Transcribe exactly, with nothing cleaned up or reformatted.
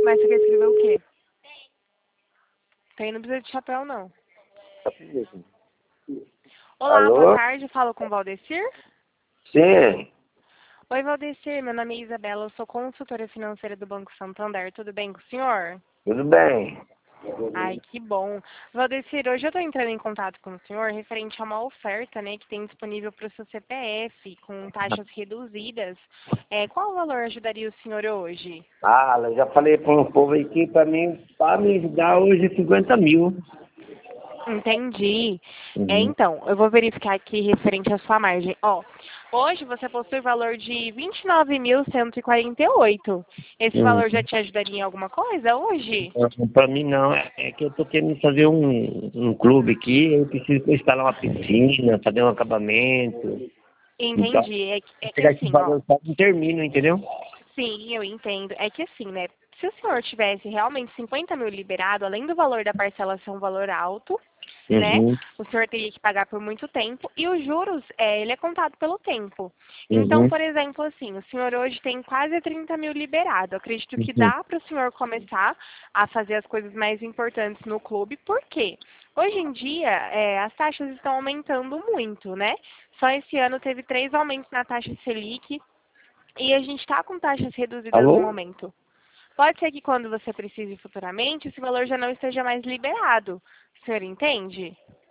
Mas você quer escrever o quê? Tem, não precisa de chapéu, não. Olá, Alô? boa tarde. Falo com o Valdecir. Sim, Oi, Valdecir. Meu nome é Isabela. Eu sou consultora financeira do Banco Santander. Tudo bem com o senhor? tudo bem. Ai, que bom. Valdecir, hoje eu estou entrando em contato com o senhor referente a uma oferta, né, que tem disponível para o seu C P F, com taxas reduzidas. É, qual valor ajudaria o senhor hoje? Ah, eu já falei para um povo aqui para mim, para me dar hoje cinquenta mil. Entendi. É, Uhum. então, eu vou verificar aqui referente à sua margem. Ó, hoje você possui valor de vinte e nove mil cento e quarenta e oito. Esse Uhum. valor já te ajudaria em alguma coisa hoje? Para mim não, é é que eu tô querendo fazer um, um clube aqui, eu preciso instalar uma piscina, fazer um acabamento. Então, Entendi. É que, se é que pegar esse assim, ó. valor só não termino, entendeu? Sim, eu entendo. É que assim, né? Se o senhor tivesse realmente cinquenta mil liberado, além do valor da parcela ser um valor alto, né? Uhum, O senhor teria que pagar por muito tempo e os juros, é, ele é contado pelo tempo. Então, uhum, por exemplo, assim, o senhor hoje tem quase trinta mil liberado. Acredito que uhum, dá para o senhor começar a fazer as coisas mais importantes no clube. Por quê? Hoje em dia, é, as taxas estão aumentando muito, né? Só esse ano teve três aumentos na taxa Selic e a gente está com taxas reduzidas no Alô? momento. Pode ser que quando você precise futuramente, esse valor já não esteja mais liberado. O senhor entende?